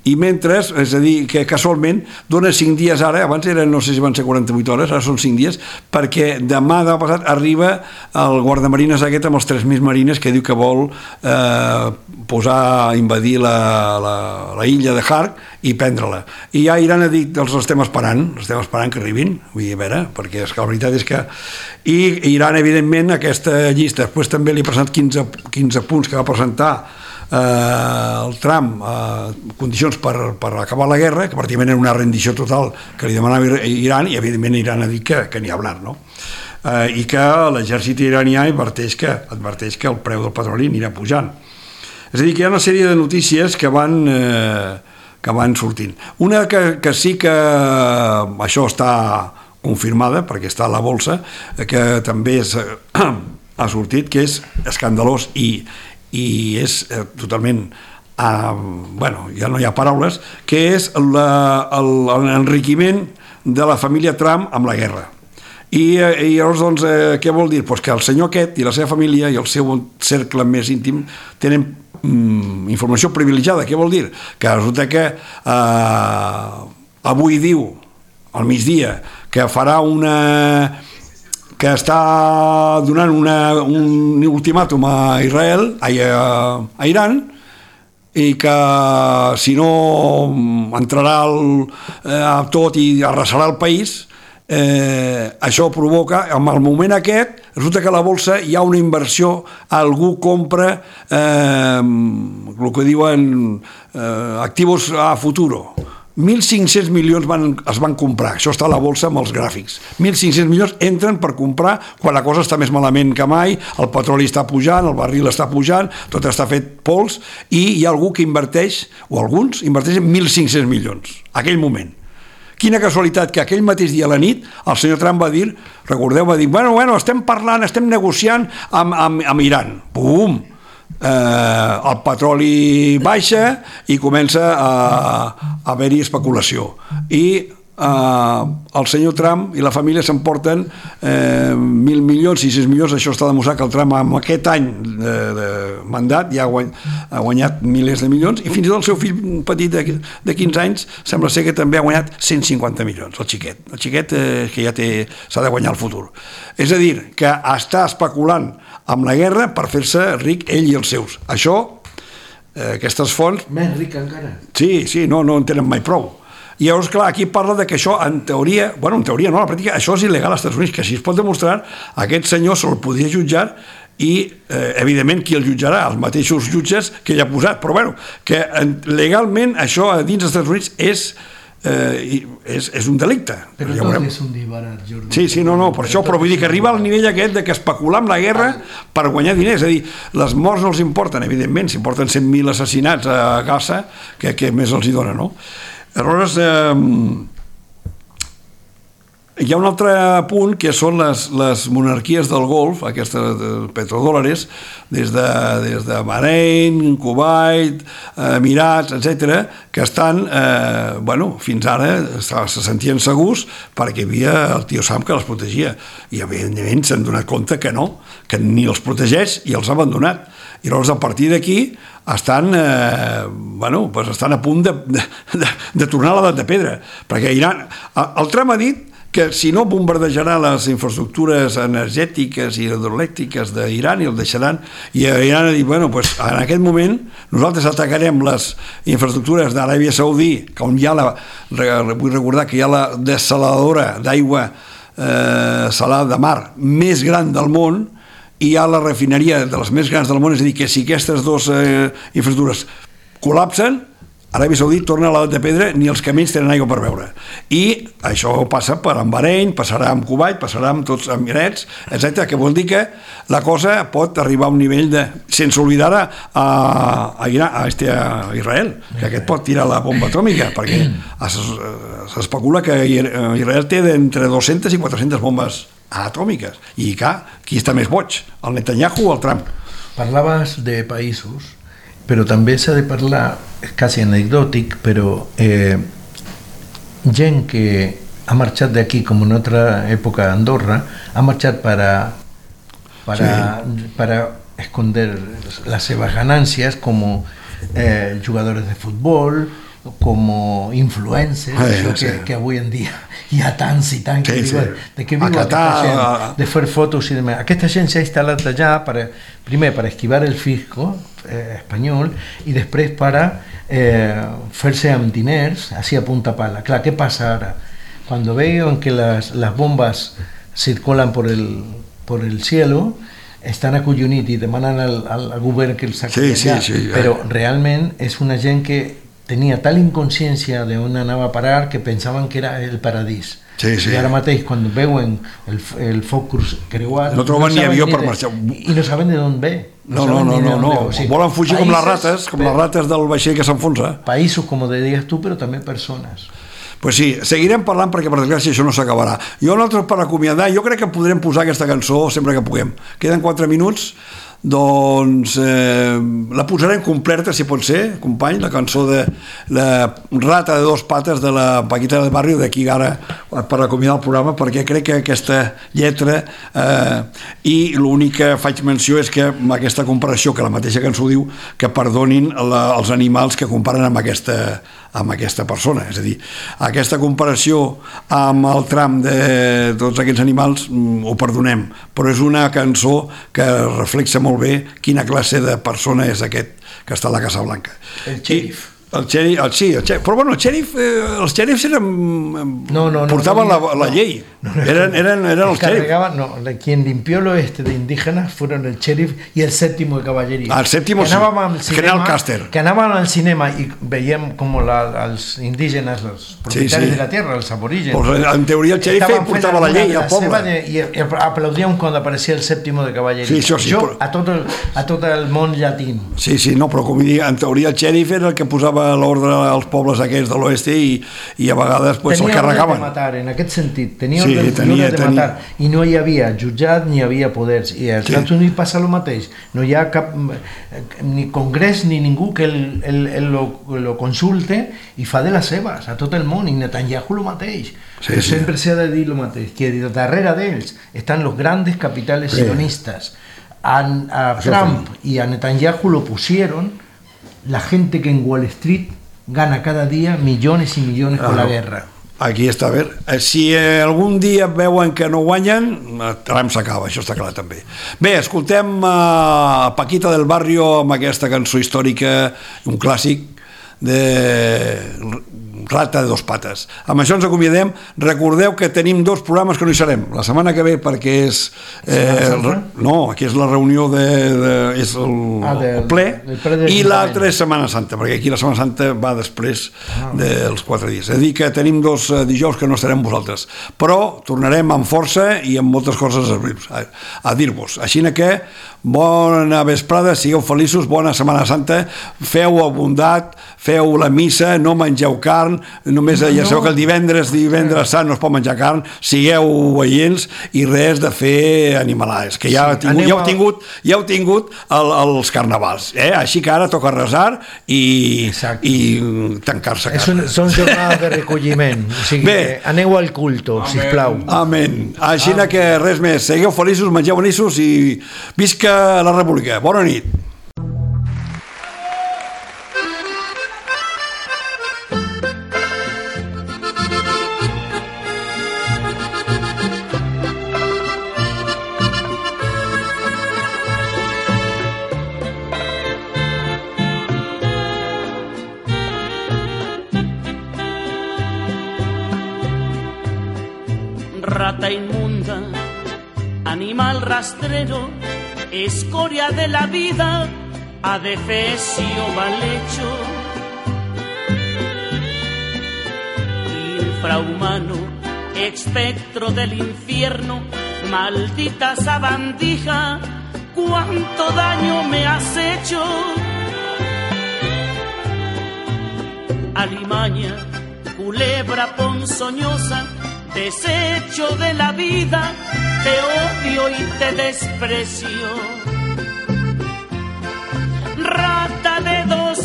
I mentre, és a dir, que casualment dona cinc dies ara, abans eren, no sé si van ser quaranta-vuit hores, ara són cinc dies, perquè demà demà passat arriba el guardamarines aquest amb els tres mil marines que diu que vol eh, posar, invadir la, la, la illa de Hark i prendre-la. I ja Iran ha dit, els estem esperant, els estem esperant que arribin, vull dir, a veure, perquè és que la veritat és que... I Iran, evidentment, aquesta llista, després també li ha presentat quinze, quinze punts que va presentar Eh, el Trump, eh, condicions per, per acabar la guerra, que pràcticament era una rendició total que li demanava Iran, i evidentment Iran ha dit que, que n'hi ha hablar, no? Eh, i que l'exèrcit iranià adverteix que, adverteix que el preu del petroli anirà pujant. És a dir, que hi ha una sèrie de notícies que van, eh, que van sortint. Una que, que sí que això està confirmada, perquè està a la bolsa, que també és, eh, ha sortit, que és escandalós i i és eh, totalment eh, bueno, ja no hi ha paraules, que és l'enriquiment de la família Trump amb la guerra. I, eh, i llavors, doncs, eh, què vol dir? Pues que el senyor aquest i la seva família i el seu cercle més íntim tenen mm, informació privilegiada. Què vol dir? Que resulta que eh, avui diu, al migdia, que farà una... que està donant una, un ultimàtum a Israel, a, a Iran, i que si no entrarà el, eh, tot i arrasarà el país, eh, això provoca, en el moment aquest, resulta que a la bolsa hi ha una inversió, algú compra eh, el que diuen eh, activos a futuro. mil cinc-cents milions van, es van comprar, això està a la bolsa amb els gràfics. mil cinc-cents milions entren per comprar quan la cosa està més malament que mai, el petroli està pujant, el barril està pujant, tot està fet pols, i hi ha algú que inverteix, o alguns inverteixen mil cinc-cents milions, aquell moment. Quina casualitat que aquell mateix dia a la nit el senyor Trump va dir, recordeu, va dir, bueno, bueno, estem parlant, estem negociant amb, amb, amb Iran. Pum! Eh, el petroli baixa i comença a, a haver-hi especulació i eh, el senyor Trump i la família s'emporten eh, mil milions, sis-cents milions. Això està demostrat que el Trump amb aquest any de, de mandat ja ha, guany, ha guanyat milers de milions, i fins i tot el seu fill petit de, de quinze anys sembla ser que també ha guanyat cent cinquanta milions, el xiquet el xiquet eh, que ja té, s'ha de guanyar el futur. És a dir, que està especulant amb la guerra per fer-se ric ell i els seus. Això, eh, aquestes fonts... Més ric encara. Sí, sí, no, no en tenen mai prou. I llavors, clar, aquí parla de que això, en teoria, bueno, en teoria no, a la pràctica, això és il·legal als Estats Units, que si es pot demostrar, aquest senyor se'l podria jutjar i, eh, evidentment, qui el jutjarà? Els mateixos jutges que ell ha posat. Però, bueno, que legalment això dins dels Estats Units és... Eh, és, és un delicte. Però ja tot és un disbarat, Jordi. Sí, sí, no, no, per això, però vull dir que arriba al nivell aquest de que especular amb la guerra per guanyar diners, és a dir, les morts no els importen, evidentment, si porten cent mil assassinats a Gaza, que, que més els hi dona, no? Aleshores, eh, hi ha un altre punt que són les, les monarquies del Golf, aquestes de petrodòlares, des de, des de Bahrein, Kuwait, Emirats, etcètera, que estan, eh, bueno, fins ara se sentien segurs perquè hi havia el tio Sam que els protegia, i evidentment s'han donat compte que no, que ni els protegeix i els ha abandonat. I llavors a partir d'aquí estan, eh, bueno, pues estan a punt de, de, de, de tornar a l'edat de pedra, perquè Iran, el Trump ha dit que si no bombardejarà les infraestructures energètiques i hidroelèctriques d'Iran i el deixaran, i Iran ha dit, bueno, pues en aquest moment nosaltres atacarem les infraestructures d'Aràbia Saudí, on hi ha la, vull recordar que hi ha la dessaladora d'aigua eh, salada de mar més gran del món, i hi ha la refineria de les més grans del món, és a dir, que si aquestes dues eh, infraestructures col·lapsen, Aràbia Saudí torna a l'edat de pedra, ni els camins tenen aigua per beure. I això passa per en Bahrein, passarà amb Kuwait, passarà amb tots els Emirats, etcètera, que vol dir que la cosa pot arribar a un nivell de... sense oblidar a, a, Iran, a, este, a Israel, que aquest pot tirar la bomba atòmica, perquè s'especula que Israel té d'entre dues-centes i quatre-centes bombes atòmiques. I clar, qui està més boig? El Netanyahu o el Trump? Parlaves de països, però també s'ha de parlar, és quasi anecdòtic, però eh, gent que ha marxat d'aquí, com en altra època a Andorra, ha marxat para, para, sí. para esconder las seves ganàncies, com eh, jugadores de futbol, como influencers, eh, això sí. que, que avui en dia hi ha tants i tants, sí, que sí. diuen, de què viu Acatar, aquesta gent, a... de fer fotos i demás. Aquesta gent s'ha instal·lat allà, per, primer per esquivar el fisco eh, espanyol i després per eh, fer-se amb diners, així a punta pala. Clar, què passa ara? Cuando veo que las, las bombas circulan por el, por el cielo, estan acollonits i demanen al, al, al govern que els saci sí, allà, sí, sí, però realment és una gent que tenia tal inconsciència d'on anava a parar que pensaven que era el paradís. Sí, sí. I ara mateix, quan veuen el, el foc creuat, no troben no ni avió per de, marxar. I no saben de d'on ve. No, no, no, no, no. O sigui, volen fugir països, com les rates, com les rates del vaixell que s'enfonsa. Països, com deies tu, però també persones. Pues sí, seguirem parlant perquè per desgràcia això no s'acabarà. Jo nosaltres per acomiadar, jo crec que podrem posar aquesta cançó sempre que puguem. Queden quatre minuts, doncs eh, la posarem completa si pot ser, company, la cançó de la rata de dos pates de la Paquita del Barrio d'aquí ara per acomiadar el programa, perquè crec que aquesta lletra eh, i l'únic que faig menció és que amb aquesta comparació, que la mateixa cançó diu, que perdonin la, els animals que comparen amb aquesta amb aquesta persona, és a dir, aquesta comparació amb el tram de tots aquests animals ho perdonem, però és una cançó que reflexa molt bé quina classe de persona és aquest que està a la Casa Blanca. El xèrif. El xèrif, el, sí, el xèrif, però bueno, el xèrif, eh, els xèrifs eren, no, no, portaven no, no, la, la llei, no, no, eren, eren, eren els xèrifs. No, quien limpió el oeste de indígenas fueron el xèrif i el séptimo de caballería. Ah, el séptimo, que anàvem al cinema, General Custer. Que anàvem al cinema i veiem com la, els indígenes, els propietaris sí, sí. de la tierra, els aborígens. Pues en teoria el xèrif portava la llei al poble. De, I aplaudíem quan aparecia el séptimo de caballería. Sí, això sí, jo però... a, tot el, a tot el món llatí. Sí, sí, no, però com dic, en teoria el xèrif era el que posava l'ordre als pobles aquests de l'oeste i, i a vegades pues, el carregaven. Tenia ordre de matar, en aquest sentit, tenia sí, ordre, tenia, de tenia. matar i no hi havia jutjat ni hi havia poders i als Estats sí. Units passa el mateix, no hi ha cap ni congrés ni ningú que el, el, el lo, lo consulte i fa de les seves a tot el món, i Netanyahu el mateix sí, sí. Sempre s'ha de dir el mateix, que darrere d'ells estan los grandes capitales sí. sionistas. A, a Trump y a Netanyahu lo pusieron la gente que en Wall Street gana cada dia millones i millones ah, con la guerra. Aquí està, a veure, si eh, algun dia veuen que no guanyen, Trump s'acaba, això està clar també. Bé, escoltem a uh, Paquita del Barrio amb aquesta cançó històrica, un clàssic de Rata de dos pates. Amb això ens acomiadem. Recordeu que tenim dos programes que no hi serem. La setmana que ve perquè és eh, no, aquí és la reunió de, de és el, ah, del, el ple, ple i l'altra és Setmana Santa, perquè aquí la Setmana Santa va després ah. dels quatre dies. És a dir que tenim dos dijous que no estarem vosaltres, però tornarem amb força i amb moltes coses a, a dir-vos. Així que bona vesprada, sigueu feliços, bona Setmana Santa, feu bondat, feu la missa, no mengeu carn, només no, ja sabeu no. que el divendres, divendres sant no es pot menjar carn, sigueu veients i res de fer animalades, que ja, sí, tingut, ja heu tingut, ja heu tingut el, els carnavals, eh? Així que ara toca resar i, i tancar-se a casa. Un, són jornades de recolliment, o sigui, bé, aneu al culto, Amen. Sisplau. Amén. Així Amen. Que res més, segueu feliços, mengeu bonissos i visca la República. Bona nit. Rata inmunda, animal rastrero, escoria de la vida, adefesio mal hecho, infrahumano, espectro del infierno, maldita sabandija, cuánto daño me has hecho. Alimaña, culebra ponzoñosa, desecho de la vida, te odio y te desprecio. Rata de dos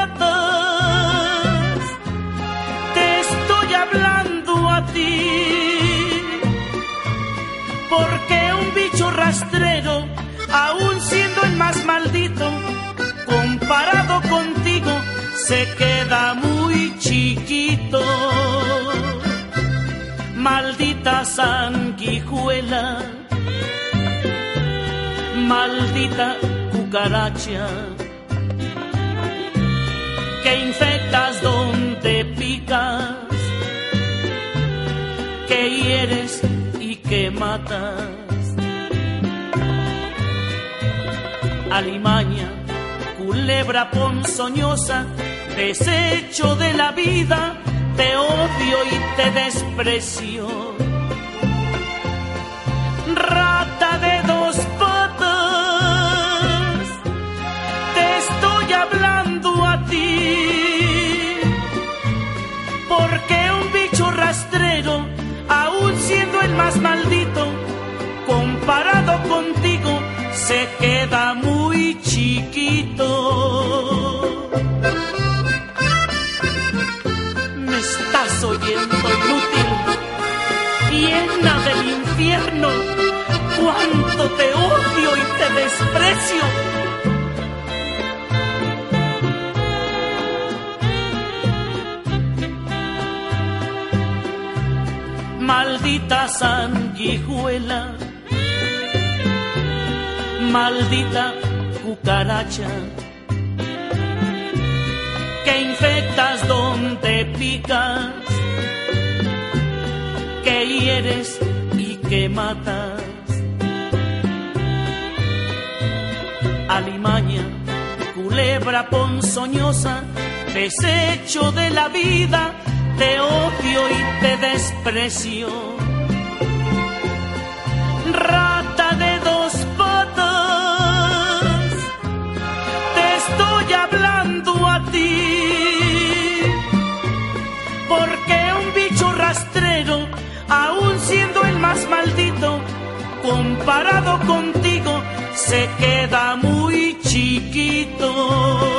patas, te estoy hablando a ti, porque un bicho rastrero, aun siendo el más maldito, comparado contigo, se queda muy chiquito. Maldita sanguijuela, maldita cucaracha, que infectas donde picas, que hieres y que matas. Alimaña, culebra ponzoñosa, desecho de la vida, te odio y te desprecio. Rata de dos patas, te estoy hablando a ti, porque un bicho rastrero, aún siendo el más maldito, comparado contigo, se queda muy chiquito. Me estás oyendo, inútil, llena del infierno, cuánto te odio y te desprecio. Maldita sanguijuela, maldita cucaracha, que infectas donde picas, que hieres y que matas. Alimaña, culebra ponzoñosa, desecho de la vida, te odio y te desprecio. Rata de dos patas, te estoy hablando a ti, porque un bicho rastrero, aún siendo el más maldito, comparado contigo, se queda muy chiquito.